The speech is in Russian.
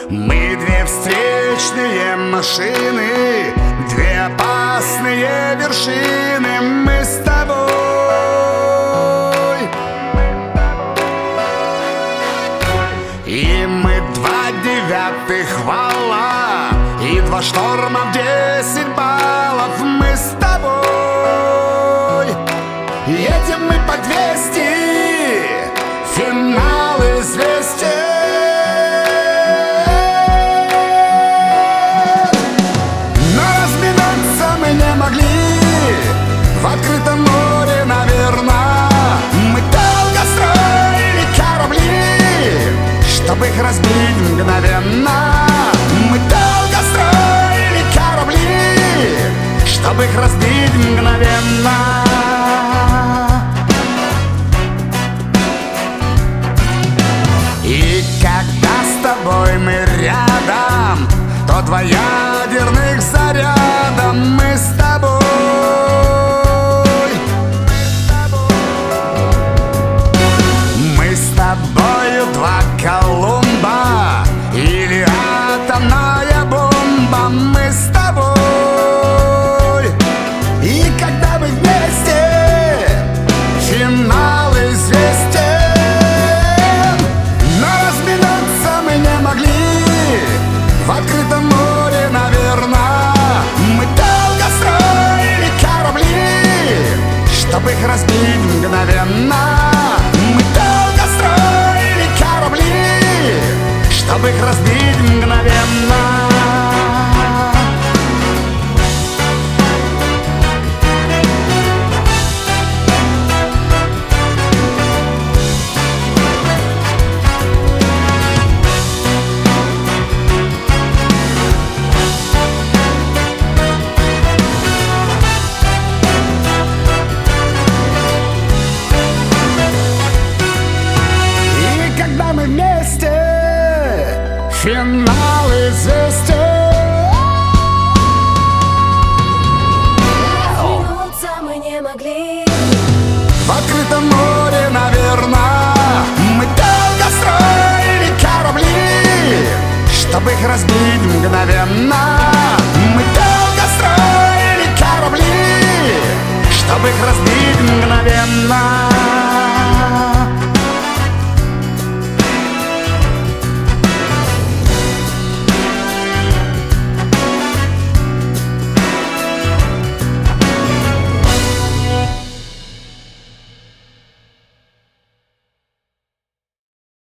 Мы две встречные машины, две опасные вершины. Мы с тобой. И мы два девятых вала, и два шторма в 10 баллов. Мы с тобой. Едем мы по 200, финал известен. Но разминуться мы не могли в открытом море, наверное. Мы долго строили корабли, чтобы их разбить мгновенно. Мы долго строили корабли, чтобы их разбить мгновенно. И когда с тобой мы рядом, то два ядерных заряда. Мы с тобой. Мы с тобою два Колумба или атомная бомба. Мы с тобой. И когда мы вместе, финал известен. В открытом море, наверное. Мы долго строили корабли, чтобы их разбить мгновенно. Мы долго строили корабли, чтобы их разбить мгновенно. Финал известен. Разминуться мы не могли В открытом море, наверное. Мы долго строили корабли, чтобы их разбить мгновенно. Мы долго строили корабли, чтобы их разбить мгновенно.